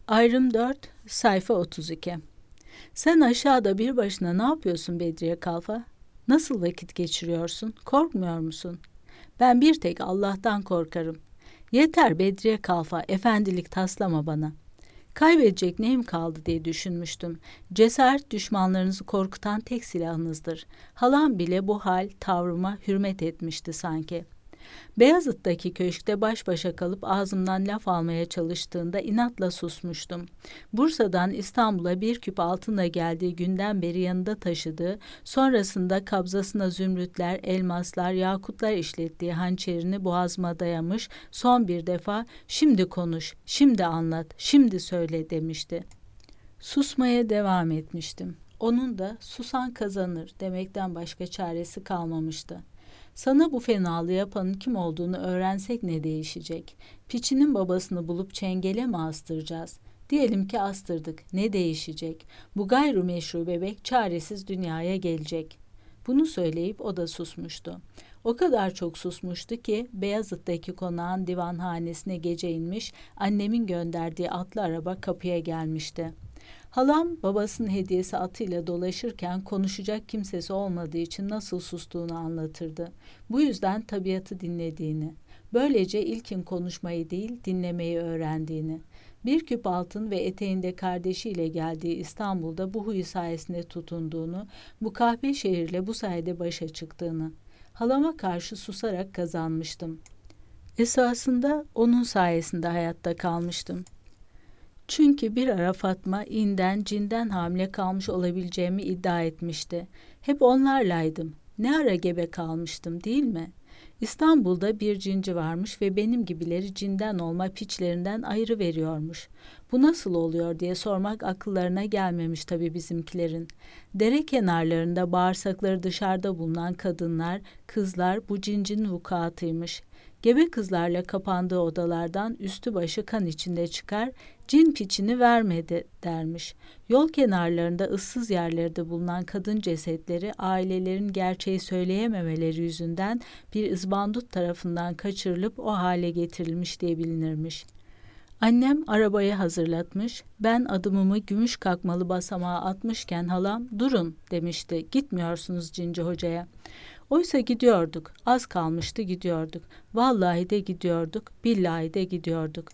Ayrım 4, sayfa 32. Sen aşağıda bir başına ne yapıyorsun Bedriye Kalfa? Nasıl vakit geçiriyorsun? Korkmuyor musun? Ben bir tek Allah'tan korkarım. Yeter Bedriye Kalfa, efendilik taslama bana. Kaybedecek neyim kaldı diye düşünmüştüm. Cesaret düşmanlarınızı korkutan tek silahınızdır. Halam bile bu hal tavrıma hürmet etmişti sanki. Beyazıt'taki köşkte baş başa kalıp ağzımdan laf almaya çalıştığında inatla susmuştum. Bursa'dan İstanbul'a bir küp altınla geldiği günden beri yanında taşıdığı, sonrasında kabzasına zümrütler, elmaslar, yakutlar işlettiği hançerini boğazıma dayamış, son bir defa "Şimdi konuş, şimdi anlat, şimdi söyle" demişti. Susmaya devam etmiştim. Onun da "susan kazanır" demekten başka çaresi kalmamıştı. Sana bu fenalığı yapanın kim olduğunu öğrensek ne değişecek? Piçinin babasını bulup çengele mi astıracağız? Diyelim ki astırdık. Ne değişecek? Bu gayrimeşru bebek çaresiz dünyaya gelecek. Bunu söyleyip o da susmuştu. O kadar çok susmuştu ki Beyazıt'taki konağın divanhanesine gece inmiş, annemin gönderdiği atlı araba kapıya gelmişti. Halam babasının hediyesi atıyla dolaşırken konuşacak kimsesi olmadığı için nasıl sustuğunu anlatırdı. Bu yüzden tabiatı dinlediğini, böylece ilkin konuşmayı değil dinlemeyi öğrendiğini, bir küp altın ve eteğinde kardeşiyle geldiği İstanbul'da bu huyu sayesinde tutunduğunu, bu kahpe şehirle bu sayede başa çıktığını, halama karşı susarak kazanmıştım. Esasında onun sayesinde hayatta kalmıştım. Çünkü bir ara Fatma inden cinden hamile kalmış olabileceğimi iddia etmişti. Hep onlarlaydım. Ne ara gebe kalmıştım değil mi? İstanbul'da bir cinci varmış ve benim gibileri cinden olma piçlerinden ayrı veriyormuş. Bu nasıl oluyor diye sormak akıllarına gelmemiş tabii bizimkilerin. Dere kenarlarında bağırsakları dışarıda bulunan kadınlar, kızlar bu cincinin vukuatıymış. Gebe kızlarla kapandığı odalardan üstü başı kan içinde çıkar, cin piçini vermedi dermiş. Yol kenarlarında ıssız yerlerde bulunan kadın cesetleri ailelerin gerçeği söyleyememeleri yüzünden bir izbandut tarafından kaçırılıp o hale getirilmiş diye bilinirmiş. Annem arabayı hazırlatmış, ben adımımı gümüş kakmalı basamağa atmışken halam "Durun" demişti, "gitmiyorsunuz Cinci Hoca'ya." Oysa gidiyorduk, az kalmıştı gidiyorduk. Vallahi de gidiyorduk, billahi de gidiyorduk.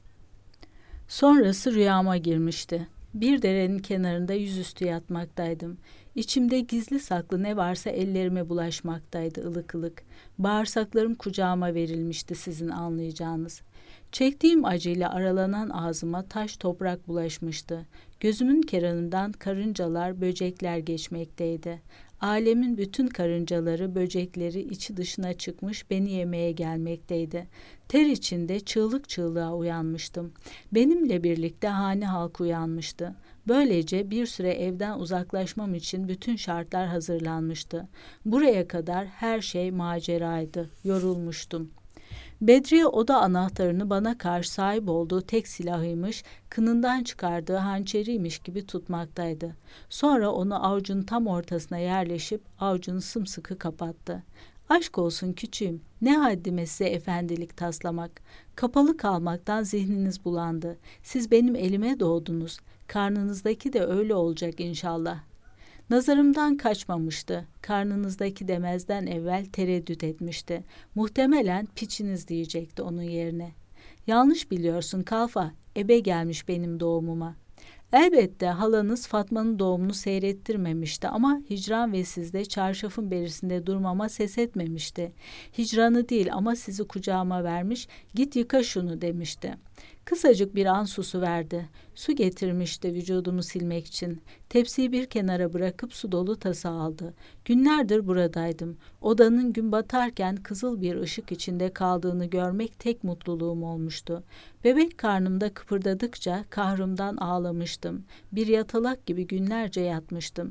Sonrası rüyama girmişti. Bir derenin kenarında yüzüstü yatmaktaydım. İçimde gizli saklı ne varsa ellerime bulaşmaktaydı ılık ılık. Bağırsaklarım kucağıma verilmişti sizin anlayacağınız. Çektiğim acıyla aralanan ağzıma taş toprak bulaşmıştı. Gözümün kenarından karıncalar, böcekler geçmekteydi. Alemin bütün karıncaları, böcekleri içi dışına çıkmış beni yemeye gelmekteydi. Ter içinde çığlık çığlığa uyanmıştım. Benimle birlikte hane halkı uyanmıştı. Böylece bir süre evden uzaklaşmam için bütün şartlar hazırlanmıştı. Buraya kadar her şey maceraydı. Yorulmuştum. Bedriye oda anahtarını bana karşı sahip olduğu tek silahıymış, kınından çıkardığı hançeriymiş gibi tutmaktaydı. Sonra onu avucunun tam ortasına yerleşip avucunu sımsıkı kapattı. Aşk olsun küçüğüm, ne haddime size efendilik taslamak. Kapalı kalmaktan zihniniz bulandı. Siz benim elime doğdunuz. Karnınızdaki de öyle olacak inşallah. Nazarımdan kaçmamıştı. Karnınızdaki demezden evvel tereddüt etmişti. Muhtemelen piçiniz diyecekti onun yerine. Yanlış biliyorsun Kalfa, ebe gelmiş benim doğumuma. Elbette halanız Fatma'nın doğumunu seyrettirmemişti ama hicran ve sizde çarşafın berisinde durmama ses etmemişti. Hicranı değil ama sizi kucağıma vermiş, "Git yıka şunu" demişti. Kısacık bir an susuverdi. Su getirmişti vücudumu silmek için. Tepsiyi bir kenara bırakıp su dolu tasa aldı. Günlerdir buradaydım. Odanın gün batarken kızıl bir ışık içinde kaldığını görmek tek mutluluğum olmuştu. Bebek karnımda kıpırdadıkça kahrımdan ağlamıştım. Bir yatalak gibi günlerce yatmıştım.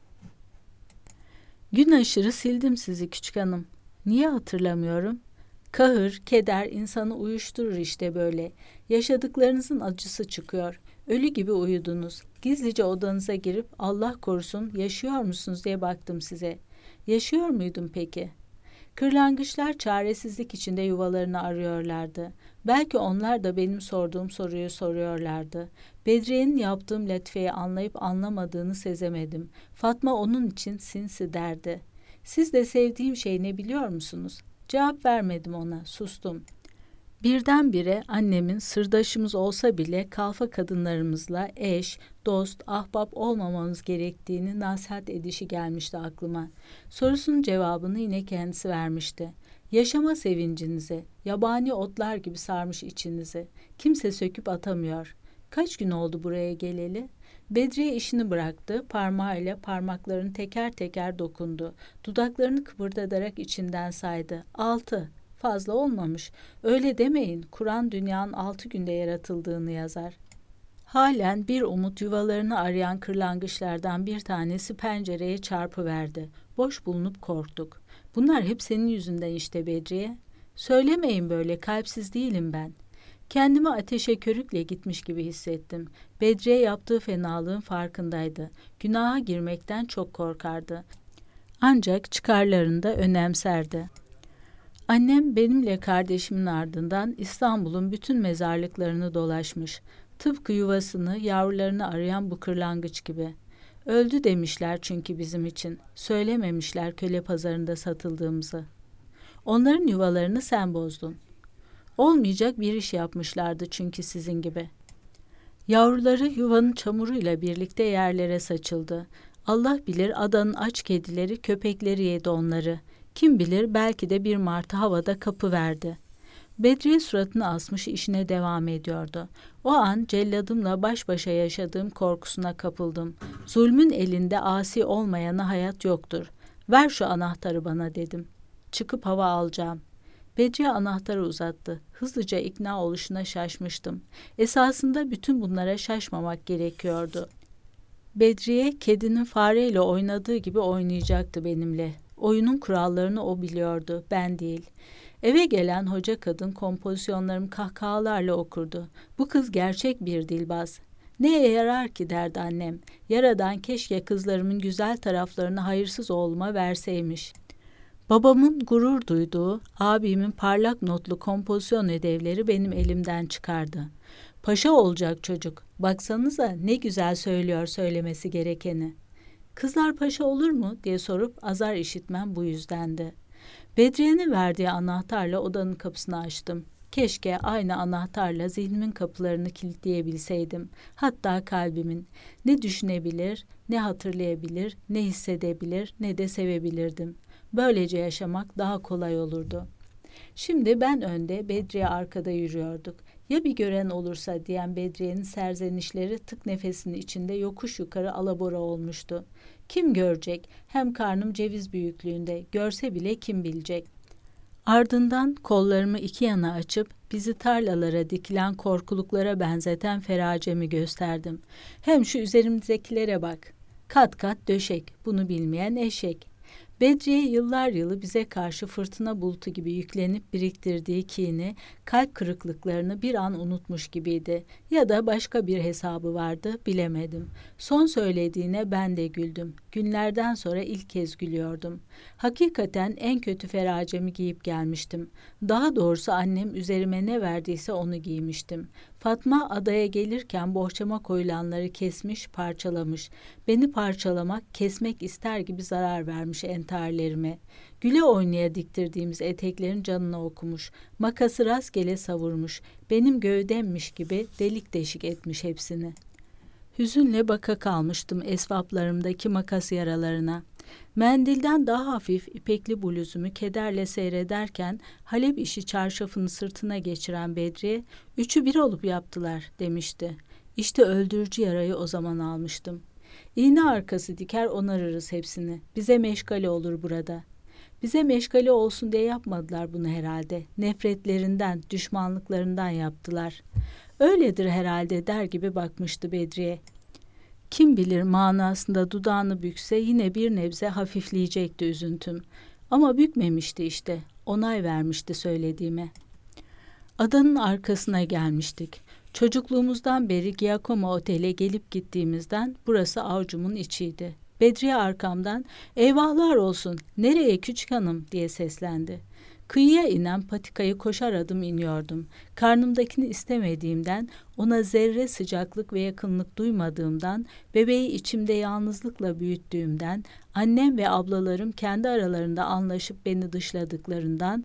Gün aşırı sildim sizi küçük hanım. Niye hatırlamıyorum? Kahır, keder insanı uyuşturur işte böyle. Yaşadıklarınızın acısı çıkıyor. Ölü gibi uyudunuz. Gizlice odanıza girip Allah korusun yaşıyor musunuz diye baktım size. Yaşıyor muydum peki? Kırlangıçlar çaresizlik içinde yuvalarını arıyorlardı. Belki onlar da benim sorduğum soruyu soruyorlardı. Bedriye'nin yaptığım latifeyi anlayıp anlamadığını sezemedim. Fatma onun için sinsi derdi. Siz de sevdiğim şey ne biliyor musunuz? Cevap vermedim ona, sustum. Birdenbire annemin sırdaşımız olsa bile kalfa kadınlarımızla eş, dost, ahbap olmamamız gerektiğini nasihat edişi gelmişti aklıma. Sorusunun cevabını yine kendisi vermişti. Yaşama sevincinizi, yabani otlar gibi sarmış içinizi. Kimse söküp atamıyor. Kaç gün oldu buraya geleli? Bedriye işini bıraktı, parmağıyla parmaklarını teker teker dokundu. Dudaklarını kıpırdatarak içinden saydı. 6. Fazla olmamış. Öyle demeyin. Kur'an dünyanın 6 günde yaratıldığını yazar. Halen bir umut yuvalarını arayan kırlangıçlardan bir tanesi pencereye çarpıverdi. Boş bulunup korktuk. Bunlar hep senin yüzünden işte Bedriye. Söylemeyin böyle, kalpsiz değilim ben. Kendimi ateşe körükle gitmiş gibi hissettim. Bedriye yaptığı fenalığın farkındaydı. Günaha girmekten çok korkardı. Ancak çıkarlarını da önemserdi. Annem benimle kardeşimin ardından İstanbul'un bütün mezarlıklarını dolaşmış. Tıpkı yuvasını, yavrularını arayan bu kırlangıç gibi. Öldü demişler çünkü bizim için. Söylememişler köle pazarında satıldığımızı. Onların yuvalarını sen bozdun. Olmayacak bir iş yapmışlardı çünkü sizin gibi. Yavruları yuvanın çamuruyla birlikte yerlere saçıldı. Allah bilir adanın aç kedileri, köpekleri yedi onları. Kim bilir belki de bir martı havada kapıverdi. Bedriye suratını asmış işine devam ediyordu. O an celladımla baş başa yaşadığım korkusuna kapıldım. Zulmün elinde asi olmayana hayat yoktur. Ver şu anahtarı bana dedim. Çıkıp hava alacağım. Bedriye anahtarı uzattı. Hızlıca ikna oluşuna şaşmıştım. Esasında bütün bunlara şaşmamak gerekiyordu. Bedriye kedinin fareyle oynadığı gibi oynayacaktı benimle. Oyunun kurallarını o biliyordu, ben değil. Eve gelen hoca kadın kompozisyonlarımı kahkahalarla okurdu. Bu kız gerçek bir dilbaz. Neye yarar ki derdi annem. Yaradan keşke kızlarımın güzel taraflarını hayırsız oğluma verseymiş. Babamın gurur duyduğu, abimin parlak notlu kompozisyon ödevleri benim elimden çıkardı. Paşa olacak çocuk. Baksanıza ne güzel söylüyor söylemesi gerekeni. Kızlar paşa olur mu diye sorup azar işitmem bu yüzdendi. Bedriye'nin verdiği anahtarla odanın kapısını açtım. Keşke aynı anahtarla zihnimin kapılarını kilitleyebilseydim. Hatta kalbimin. Ne düşünebilir, ne hatırlayabilir, ne hissedebilir, ne de sevebilirdim. Böylece yaşamak daha kolay olurdu. Şimdi ben önde, Bedriye arkada yürüyorduk. Ya bir gören olursa diyen Bedriye'nin serzenişleri tık nefesinin içinde yokuş yukarı alabora olmuştu. Kim görecek? Hem karnım ceviz büyüklüğünde. Görse bile kim bilecek? Ardından kollarımı iki yana açıp bizi tarlalara dikilen korkuluklara benzeten feracemi gösterdim. Hem şu üzerimdekilere bak. Kat kat döşek. Bunu bilmeyen eşek. Bedriye yıllar yılı bize karşı fırtına bulutu gibi yüklenip biriktirdiği kini, kalp kırıklıklarını bir an unutmuş gibiydi. Ya da başka bir hesabı vardı, bilemedim. Son söylediğine ben de güldüm. Günlerden sonra ilk kez gülüyordum. Hakikaten en kötü feracemi giyip gelmiştim. Daha doğrusu annem üzerime ne verdiyse onu giymiştim. Fatma adaya gelirken bohçama koyulanları kesmiş, parçalamış. Beni parçalamak, kesmek ister gibi zarar vermiş entarlerime. Güle oynaya diktirdiğimiz eteklerin canına okumuş. Makası rastgele savurmuş. Benim gövdemmiş gibi delik deşik etmiş hepsini. Hüzünle baka kalmıştım esvaplarımdaki makas yaralarına. Mendilden daha hafif ipekli bluzumu kederle seyrederken Halep işi çarşafını sırtına geçiren Bedriye, "Üçü bir olup yaptılar," demişti. İşte öldürücü yarayı o zaman almıştım. İğne arkası diker onarırız hepsini. Bize meşgale olur burada. Bize meşgale olsun diye yapmadılar bunu herhalde. Nefretlerinden, düşmanlıklarından yaptılar. Öyledir herhalde der gibi bakmıştı Bedriye. Kim bilir manasında dudağını bükse yine bir nebze hafifleyecekti üzüntüm. Ama bükmemişti işte, onay vermişti söylediğime. Adanın arkasına gelmiştik. Çocukluğumuzdan beri Giacomo Otel'e gelip gittiğimizden burası avcumun içiydi. Bedriye arkamdan "Eyvahlar olsun, nereye küçük hanım?" diye seslendi. Kıyıya inen patikayı koşar adım iniyordum. Karnımdakini istemediğimden, ona zerre sıcaklık ve yakınlık duymadığımdan, bebeği içimde yalnızlıkla büyüttüğümden, annem ve ablalarım kendi aralarında anlaşıp beni dışladıklarından,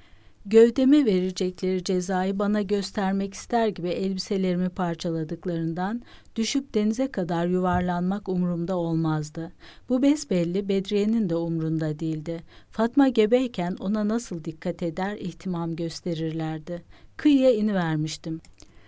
gövdeme verecekleri cezayı bana göstermek ister gibi elbiselerimi parçaladıklarından, düşüp denize kadar yuvarlanmak umurumda olmazdı. Bu besbelli Bedriye'nin de umrunda değildi. Fatma gebeyken ona nasıl dikkat eder, ihtimam gösterirlerdi. Kıyıya inivermiştim.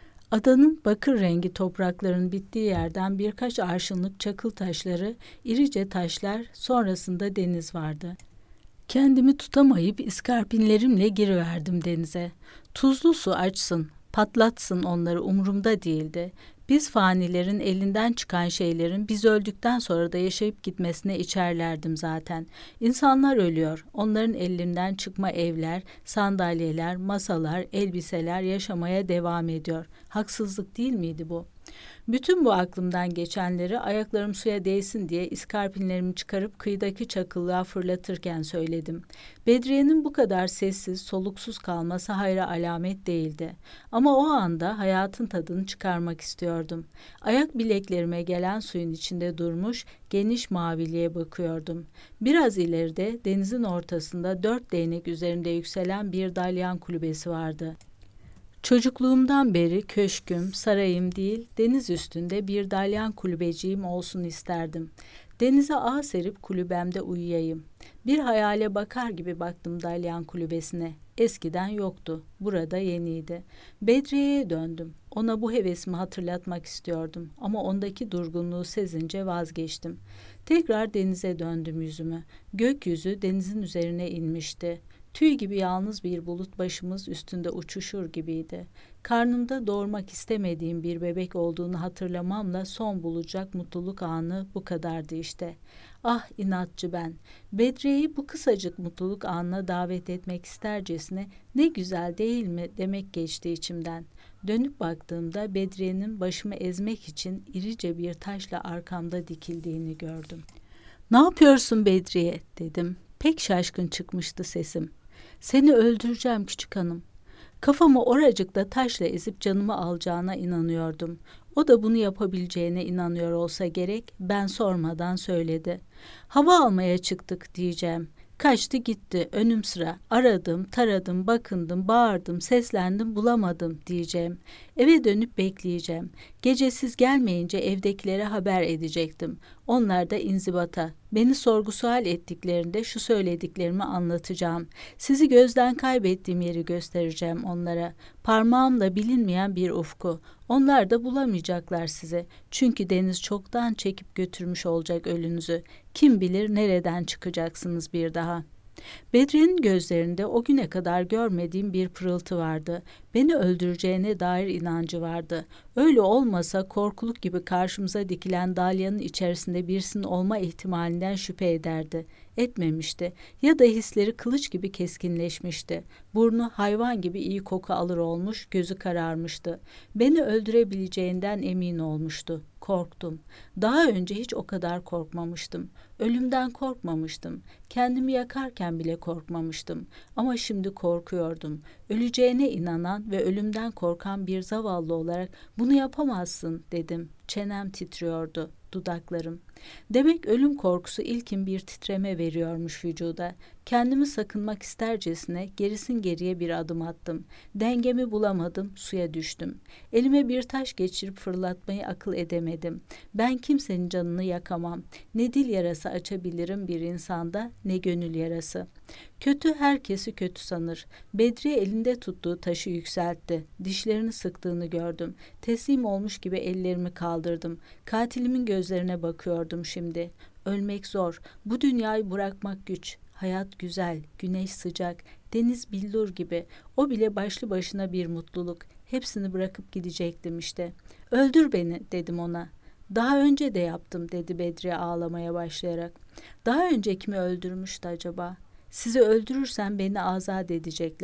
Adanın bakır rengi toprakların bittiği yerden birkaç arşınlık çakıl taşları, irice taşlar, sonrasında deniz vardı. Kendimi tutamayıp iskarpinlerimle giriverdim denize. Tuzlu su açsın, patlatsın onları umurumda değildi. Biz fanilerin elinden çıkan şeylerin biz öldükten sonra da yaşayıp gitmesine içerlerdim zaten. İnsanlar ölüyor, onların ellerinden çıkma evler, sandalyeler, masalar, elbiseler yaşamaya devam ediyor. Haksızlık değil miydi bu? Bütün bu aklımdan geçenleri ayaklarım suya değsin diye iskarpinlerimi çıkarıp kıyıdaki çakıllığa fırlatırken söyledim. Bedriye'nin bu kadar sessiz, soluksuz kalması hayra alamet değildi. Ama o anda hayatın tadını çıkarmak istiyordum. Ayak bileklerime gelen suyun içinde durmuş, geniş maviliğe bakıyordum. Biraz ileride denizin ortasında 4 değnek üzerinde yükselen bir dalyan kulübesi vardı. Çocukluğumdan beri köşküm, sarayım değil, deniz üstünde bir dalyan kulübeciğim olsun isterdim. Denize ağ serip kulübemde uyuyayım. Bir hayale bakar gibi baktım dalyan kulübesine. Eskiden yoktu, burada yeniydi. Bedriye'ye döndüm. Ona bu hevesimi hatırlatmak istiyordum ama ondaki durgunluğu sezince vazgeçtim. Tekrar denize döndüm yüzümü. Gökyüzü denizin üzerine inmişti. Tüy gibi yalnız bir bulut başımız üstünde uçuşur gibiydi. Karnımda doğurmak istemediğim bir bebek olduğunu hatırlamamla son bulacak mutluluk anı bu kadardı işte. Ah inatçı ben. Bedriye'yi bu kısacık mutluluk anına davet etmek istercesine ne güzel değil mi demek geçti içimden. Dönüp baktığımda Bedriye'nin başımı ezmek için irice bir taşla arkamda dikildiğini gördüm. "Ne yapıyorsun Bedriye?" dedim. Pek şaşkın çıkmıştı sesim. "Seni öldüreceğim küçük hanım." Kafamı oracıkta taşla ezip canımı alacağına inanıyordum. O da bunu yapabileceğine inanıyor olsa gerek, ben sormadan söyledi. "Hava almaya çıktık" diyeceğim. Kaçtı gitti, önüm sıra. Aradım, taradım, bakındım, bağırdım, seslendim, bulamadım diyeceğim. Eve dönüp bekleyeceğim. Gece siz gelmeyince evdekilere haber edecektim. Onlar da inzibata. Beni sorgu sual ettiklerinde şu söylediklerimi anlatacağım. Sizi gözden kaybettiğim yeri göstereceğim onlara. Parmağımla bilinmeyen bir ufku. Onlar da bulamayacaklar sizi. Çünkü deniz çoktan çekip götürmüş olacak ölünüzü. Kim bilir nereden çıkacaksınız bir daha. Bedri'nin gözlerinde o güne kadar görmediğim bir pırıltı vardı. Beni öldüreceğine dair inancı vardı. Öyle olmasa korkuluk gibi karşımıza dikilen dalyanın içerisinde birisinin olma ihtimalinden şüphe ederdi. Etmemişti. Ya da hisleri kılıç gibi keskinleşmişti. Burnu hayvan gibi iyi koku alır olmuş, gözü kararmıştı. Beni öldürebileceğinden emin olmuştu. Korktum. Daha önce hiç o kadar korkmamıştım. Ölümden korkmamıştım. Kendimi yakarken bile korkmamıştım. Ama şimdi korkuyordum. Öleceğine inanan ve ölümden korkan bir zavallı olarak "Bunu yapamazsın" dedim. Çenem titriyordu, dudaklarım. Demek ölüm korkusu ilkin bir titreme veriyormuş vücuda. Kendimi sakınmak istercesine gerisin geriye bir adım attım. Dengemi bulamadım, suya düştüm. Elime bir taş geçirip fırlatmayı akıl edemedim. Ben kimsenin canını yakamam. Ne dil yarası açabilirim bir insanda, ne gönül yarası. Kötü herkesi kötü sanır. Bedriye elinde tuttuğu taşı yükseltti. Dişlerini sıktığını gördüm. Teslim olmuş gibi ellerimi kaldırdım. Katilimin gözlerine bakıyordum şimdi. Ölmek zor. Bu dünyayı bırakmak güç. Hayat güzel, güneş sıcak, deniz billur gibi. O bile başlı başına bir mutluluk. Hepsini bırakıp gidecektim işte. "Öldür beni" dedim ona. "Daha önce de yaptım" dedi Bedriye ağlamaya başlayarak. "Daha önce kimi öldürmüştü acaba? Sizi öldürürsem beni azat edecekler."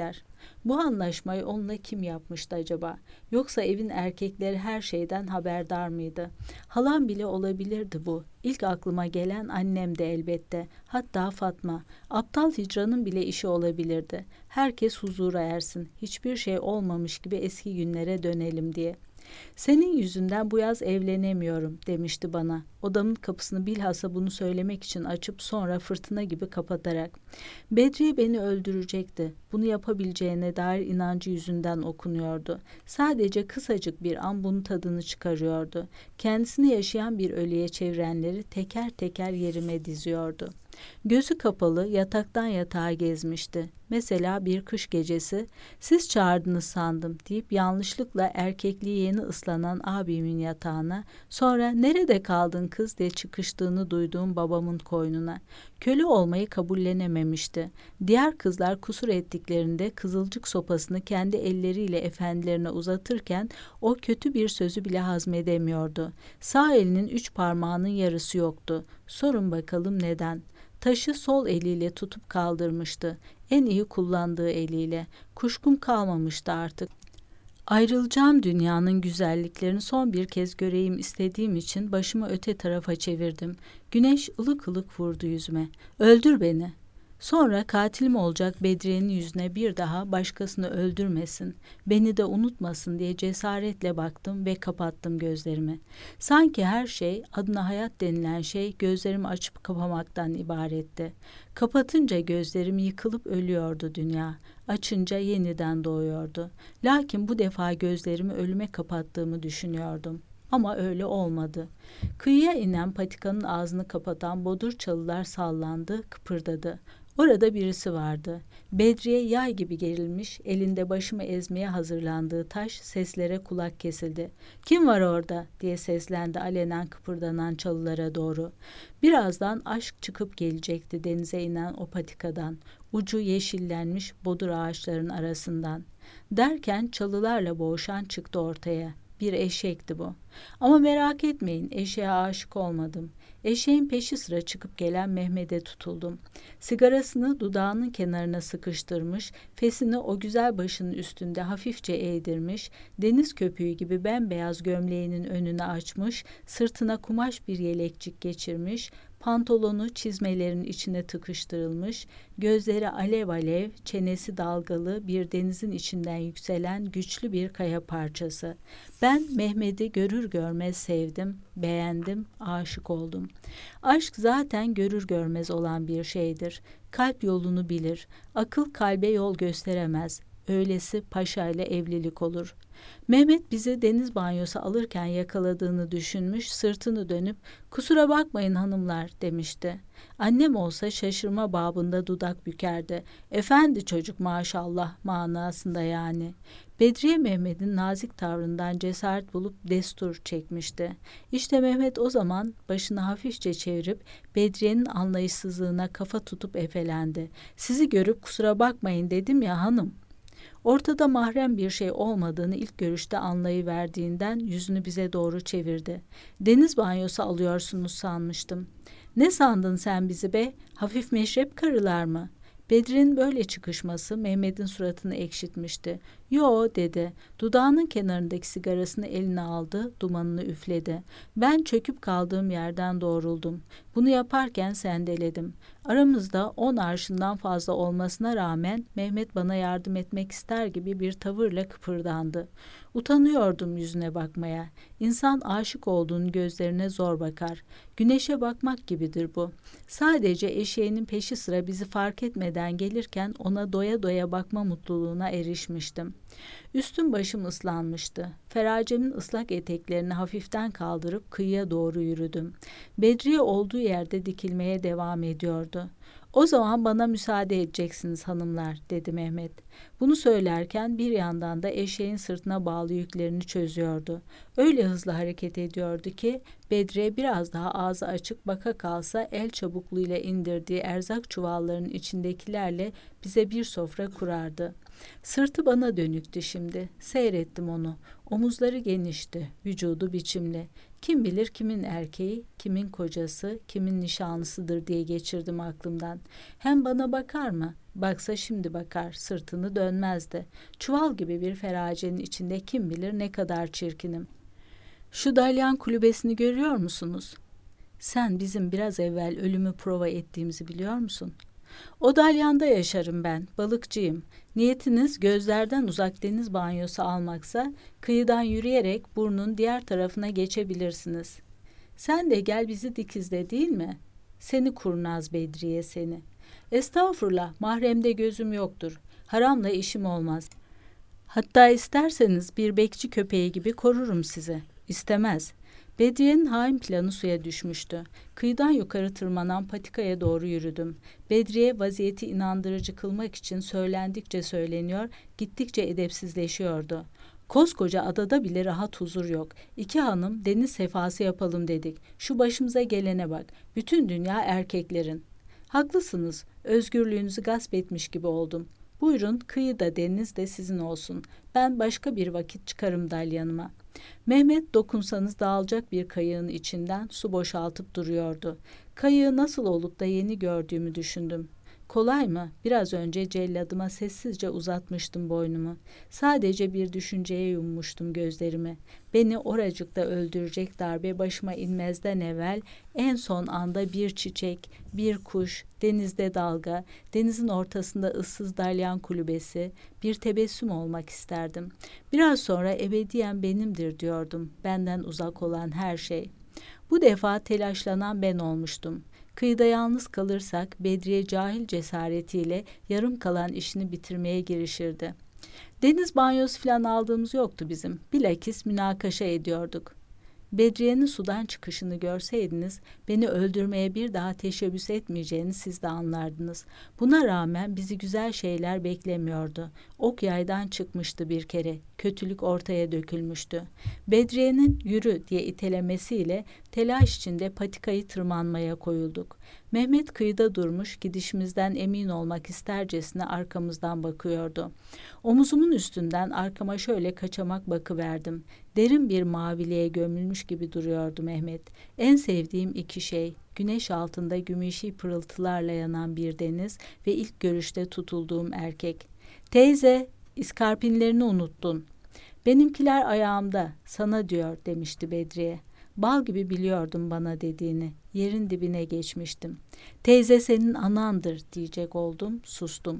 Bu anlaşmayı onunla kim yapmıştı acaba? Yoksa evin erkekleri her şeyden haberdar mıydı? Halam bile olabilirdi bu. İlk aklıma gelen annem de elbette. Hatta Fatma. Aptal Hicran'ın bile işi olabilirdi. Herkes huzura ersin. Hiçbir şey olmamış gibi eski günlere dönelim diye. Senin yüzünden bu yaz evlenemiyorum demişti bana. Odamın kapısını bilhassa bunu söylemek için açıp sonra fırtına gibi kapatarak. Bedriye beni öldürecekti. Bunu yapabileceğine dair inancı yüzünden okunuyordu. Sadece kısacık bir an bunun tadını çıkarıyordu. Kendisini yaşayan bir ölüye çevirenleri teker teker yerime diziyordu. Gözü kapalı yataktan yatağa gezmişti. Mesela bir kış gecesi siz çağırdınız sandım deyip yanlışlıkla erkekliği yeni ıslanan abimin yatağına, sonra nerede kaldın kız diye çıkıştığını duyduğum babamın koynuna. Köle olmayı kabullenememişti. Diğer kızlar kusur ettiklerinde kızılcık sopasını kendi elleriyle efendilerine uzatırken o kötü bir sözü bile hazmedemiyordu. Sağ elinin 3 parmağının yarısı yoktu. Sorun bakalım neden? Taşı sol eliyle tutup kaldırmıştı. En iyi kullandığı eliyle. Kuşkum kalmamıştı artık. Ayrılacağım dünyanın güzelliklerini son bir kez göreyim istediğim için başımı öte tarafa çevirdim. Güneş ılık ılık vurdu yüzüme. Öldür beni. Sonra katilim olacak Bedriye'nin yüzüne bir daha başkasını öldürmesin, beni de unutmasın diye cesaretle baktım ve kapattım gözlerimi. Sanki her şey, adına hayat denilen şey gözlerimi açıp kapamaktan ibaretti. Kapatınca gözlerim yıkılıp ölüyordu dünya. Açınca yeniden doğuyordu. Lakin bu defa gözlerimi ölüme kapattığımı düşünüyordum. Ama öyle olmadı. Kıyıya inen patikanın ağzını kapatan bodur çalılar sallandı, kıpırdadı. Orada birisi vardı. Bedriye yay gibi gerilmiş, elinde başımı ezmeye hazırlandığı taş seslere kulak kesildi. "Kim var orada?" diye seslendi alenen kıpırdanan çalılara doğru. Birazdan aşk çıkıp gelecekti denize inen o patikadan. Ucu yeşillenmiş bodur ağaçların arasından. Derken çalılarla boğuşan çıktı ortaya. Bir eşekti bu. Ama merak etmeyin, eşeğe aşık olmadım. Eşeğin peşi sıra çıkıp gelen Mehmet'e tutuldum. Sigarasını dudağının kenarına sıkıştırmış, fesini o güzel başının üstünde hafifçe eğdirmiş, deniz köpüğü gibi bembeyaz gömleğinin önünü açmış, sırtına kumaş bir yelekçik geçirmiş, pantolonu çizmelerin içine tıkıştırılmış, gözleri alev alev, çenesi dalgalı bir denizin içinden yükselen güçlü bir kaya parçası. Ben Mehmet'i görür görmez sevdim, beğendim, aşık oldum. Aşk zaten görür görmez olan bir şeydir. Kalp yolunu bilir, akıl kalbe yol gösteremez. Öylesi paşayla evlilik olur. Mehmet bizi deniz banyosu alırken yakaladığını düşünmüş, sırtını dönüp "Kusura bakmayın hanımlar" demişti. Annem olsa şaşırma babında dudak bükerdi. "Efendi çocuk maşallah" manasında yani. Bedriye Mehmet'in nazik tavrından cesaret bulup destur çekmişti. İşte Mehmet o zaman başını hafifçe çevirip Bedriye'nin anlayışsızlığına kafa tutup efelendi. "Sizi görüp kusura bakmayın dedim ya hanım." Ortada mahrem bir şey olmadığını ilk görüşte anlayıverdiğinden yüzünü bize doğru çevirdi. "Deniz banyosu alıyorsunuz sanmıştım." "Ne sandın sen bizi be? Hafif meşrep karılar mı?" Bedri'nin böyle çıkışması Mehmet'in suratını ekşitmişti. "Yo" dedi. Dudağının kenarındaki sigarasını eline aldı, dumanını üfledi. Ben çöküp kaldığım yerden doğruldum. Bunu yaparken sendeledim. Aramızda 10 arşından fazla olmasına rağmen Mehmet bana yardım etmek ister gibi bir tavırla kıpırdandı. Utanıyordum yüzüne bakmaya. İnsan aşık olduğunun gözlerine zor bakar. Güneşe bakmak gibidir bu. Sadece eşeğinin peşi sıra bizi fark etmeden gelirken ona doya doya bakma mutluluğuna erişmiştim. Üstüm başım ıslanmıştı. Feracemin ıslak eteklerini hafiften kaldırıp kıyıya doğru yürüdüm. Bedriye olduğu yerde dikilmeye devam ediyordu. "O zaman bana müsaade edeceksiniz hanımlar" dedi Mehmet. Bunu söylerken bir yandan da eşeğin sırtına bağlı yüklerini çözüyordu. Öyle hızlı hareket ediyordu ki Bedriye biraz daha ağzı açık baka kalsa el çabukluğuyla indirdiği erzak çuvallarının içindekilerle bize bir sofra kurardı. Sırtı bana dönüktü şimdi. Seyrettim onu. Omuzları genişti, vücudu biçimli. Kim bilir kimin erkeği, kimin kocası, kimin nişanlısıdır diye geçirdim aklımdan. Hem bana bakar mı? Baksa şimdi bakar, sırtını dönmezdi. Çuval gibi bir feracenin içinde kim bilir ne kadar çirkinim. Şu dalyan kulübesini görüyor musunuz? Sen bizim biraz evvel ölümü prova ettiğimizi biliyor musun? O dalyanda yaşarım ben, balıkçıyım. Niyetiniz gözlerden uzak deniz banyosu almaksa, kıyıdan yürüyerek burnun diğer tarafına geçebilirsiniz. Sen de gel bizi dikizle değil mi? Seni kurnaz Bedriye seni. Estağfurullah, mahremde gözüm yoktur. Haramla işim olmaz. Hatta isterseniz bir bekçi köpeği gibi korurum sizi. İstemez. Bedriye'nin hain planı suya düşmüştü. Kıyıdan yukarı tırmanan patikaya doğru yürüdüm. Bedriye vaziyeti inandırıcı kılmak için söylendikçe söyleniyor, gittikçe edepsizleşiyordu. Koskoca adada bile rahat huzur yok. İki hanım deniz sefası yapalım dedik. Şu başımıza gelene bak. Bütün dünya erkeklerin. Haklısınız. Özgürlüğünüzü gasp etmiş gibi oldum. Buyurun, kıyı da deniz de sizin olsun. Ben başka bir vakit çıkarım dalyanıma. Mehmet dokunsanız dağılacak bir kayığın içinden su boşaltıp duruyordu. Kayığı nasıl olup da yeni gördüğümü düşündüm. Kolay mı? Biraz önce celladıma sessizce uzatmıştım boynumu. Sadece bir düşünceye yummuştum gözlerimi. Beni oracıkta öldürecek darbe başıma inmezden evvel en son anda bir çiçek, bir kuş, denizde dalga, denizin ortasında ıssız dalyan kulübesi, bir tebessüm olmak isterdim. Biraz sonra ebediyen benimdir diyordum, benden uzak olan her şey. Bu defa telaşlanan ben olmuştum. Kıyıda yalnız kalırsak Bedriye cahil cesaretiyle yarım kalan işini bitirmeye girişirdi. Deniz banyosu falan aldığımız yoktu bizim. Bilakis münakaşa ediyorduk. Bedriye'nin sudan çıkışını görseydiniz, beni öldürmeye bir daha teşebbüs etmeyeceğini siz de anlardınız. Buna rağmen bizi güzel şeyler beklemiyordu. Ok yaydan çıkmıştı bir kere, kötülük ortaya dökülmüştü. Bedriye'nin yürü diye itelemesiyle telaş içinde patikayı tırmanmaya koyulduk. Mehmet kıyıda durmuş, gidişimizden emin olmak istercesine arkamızdan bakıyordu. Omuzumun üstünden arkama şöyle kaçamak bakıverdim. Derin bir maviliğe gömülmüş gibi duruyordu Mehmet. En sevdiğim iki şey, güneş altında gümüşi pırıltılarla yanan bir deniz ve ilk görüşte tutulduğum erkek. Teyze, iskarpinlerini unuttun. Benimkiler ayağımda, sana diyor demişti Bedriye. Bal gibi biliyordum bana dediğini. Yerin dibine geçmiştim. Teyze senin anandır diyecek oldum, sustum.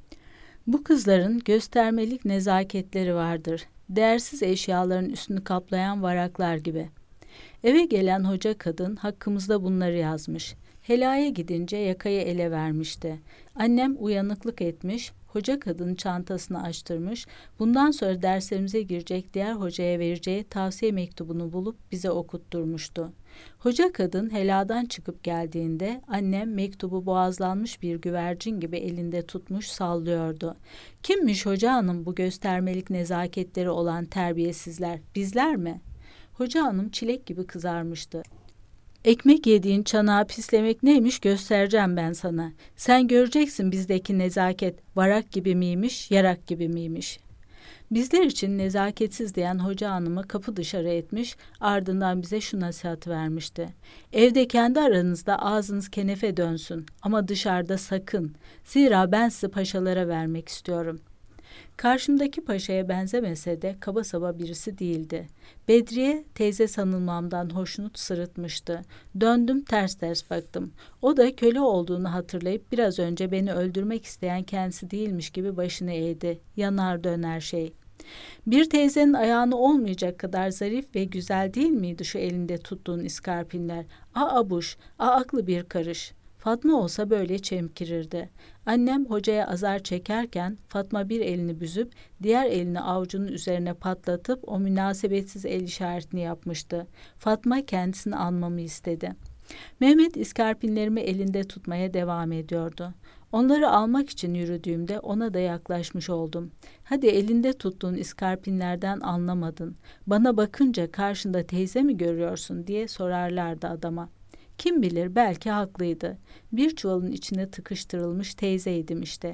Bu kızların göstermelik nezaketleri vardır. Değersiz eşyaların üstünü kaplayan varaklar gibi. Eve gelen hoca kadın hakkımızda bunları yazmış. Helaya gidince yakayı ele vermişti. Annem uyanıklık etmiş, hoca kadın çantasını açtırmış, bundan sonra derslerimize girecek diğer hocaya vereceği tavsiye mektubunu bulup bize okutturmuştu. Hoca kadın heladan çıkıp geldiğinde annem mektubu boğazlanmış bir güvercin gibi elinde tutmuş sallıyordu. Kimmiş hoca hanım bu göstermelik nezaketleri olan terbiyesizler, bizler mi? Hoca hanım çilek gibi kızarmıştı. Ekmek yediğin çanağı pislemek neymiş göstereceğim ben sana. Sen göreceksin bizdeki nezaket varak gibi miymiş, yarak gibi miymiş. Bizler için nezaketsiz diyen hoca hanımı kapı dışarı etmiş, ardından bize şu nasihat vermişti. Evde kendi aranızda ağzınız kenefe dönsün ama dışarıda sakın. Zira ben sizi paşalara vermek istiyorum. Karşımdaki paşaya benzemese de kaba saba birisi değildi. Bedriye teyze sanılmamdan hoşnut sırıtmıştı. Döndüm ters ters baktım. O da köle olduğunu hatırlayıp biraz önce beni öldürmek isteyen kendisi değilmiş gibi başını eğdi. Yanar döner şey. Bir teyzenin ayağını olmayacak kadar zarif ve güzel değil miydi şu elinde tuttuğun iskarpinler? Abuş, aklı bir karış. Fatma olsa böyle çemkirirdi. Annem hocaya azar çekerken Fatma bir elini büzüp diğer elini avucunun üzerine patlatıp o münasebetsiz el işaretini yapmıştı. Fatma kendisini anmamı istedi. Mehmet iskarpinlerimi elinde tutmaya devam ediyordu. Onları almak için yürüdüğümde ona da yaklaşmış oldum. Hadi elinde tuttuğun iskarpinlerden anlamadın. Bana bakınca karşında teyze mi görüyorsun diye sorarlardı adama. Kim bilir belki haklıydı. Bir çuvalın içine tıkıştırılmış teyzeydim işte.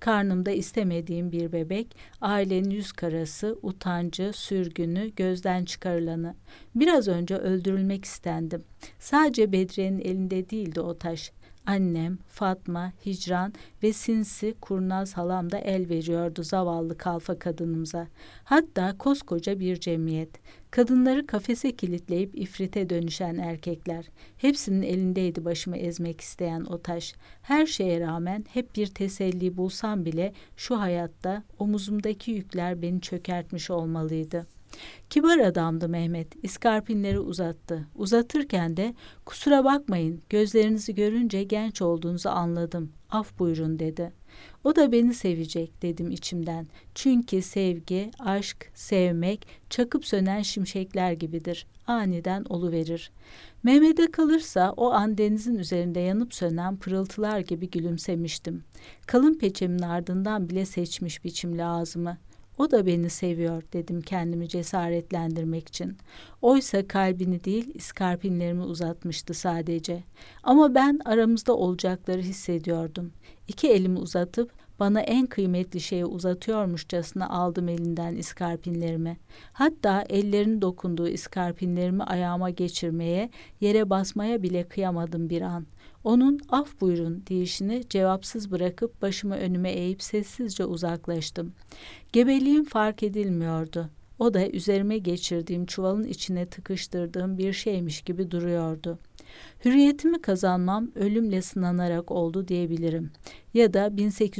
karnımda istemediğim bir bebek, ailenin yüz karası, utancı, sürgünü, gözden çıkarılanı. Biraz önce öldürülmek istendim. Sadece Bedriye'nin elinde değildi o taş. Annem, Fatma, Hicran ve sinsi, kurnaz halam da el veriyordu zavallı kalfa kadınımıza. Hatta koskoca bir cemiyet. Kadınları kafese kilitleyip ifrite dönüşen erkekler. Hepsinin elindeydi başımı ezmek isteyen o taş. Her şeye rağmen hep bir teselli bulsam bile şu hayatta omuzumdaki yükler beni çökertmiş olmalıydı. Kibar adamdı Mehmet. İskarpinleri uzattı. Uzatırken de kusura bakmayın, gözlerinizi görünce genç olduğunuzu anladım. Af buyurun dedi. O da beni sevecek dedim içimden. Çünkü sevgi, aşk, sevmek çakıp sönen şimşekler gibidir. Aniden oluverir. Mehmet'e kalırsa o an denizin üzerinde yanıp sönen pırıltılar gibi gülümsemiştim. Kalın peçemin ardından bile seçmiş biçimli ağzımı. O da beni seviyor dedim kendimi cesaretlendirmek için. Oysa kalbini değil iskarpinlerimi uzatmıştı sadece. Ama ben aramızda olacakları hissediyordum. İki elimi uzatıp bana en kıymetli şeyi uzatıyormuşçasına aldım elinden iskarpinlerimi. Hatta ellerinin dokunduğu iskarpinlerimi ayağıma geçirmeye, yere basmaya bile kıyamadım bir an. Onun af buyurun deyişini cevapsız bırakıp başımı önüme eğip sessizce uzaklaştım. Gebeliğim fark edilmiyordu. O da üzerime geçirdiğim çuvalın içine tıkıştırdığım bir şeymiş gibi duruyordu. Hürriyetimi kazanmam ölümle sınanarak oldu diyebilirim. Ya da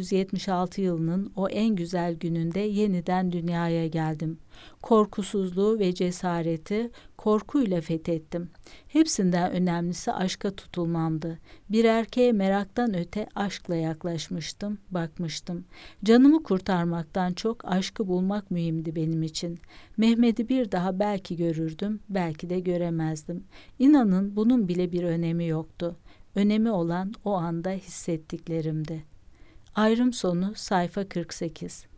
1876 yılının o en güzel gününde yeniden dünyaya geldim. Korkusuzluğu ve cesareti korkuyla fethettim. Hepsinden önemlisi aşka tutulmamdı. Bir erkeğe meraktan öte aşkla yaklaşmıştım, bakmıştım. Canımı kurtarmaktan çok aşkı bulmak mühimdi benim için. Mehmet'i bir daha belki görürdüm, belki de göremezdim. İnanın bunun bile bir önemi yoktu. Önemi olan o anda hissettiklerimdi. Ayrım sonu sayfa 48.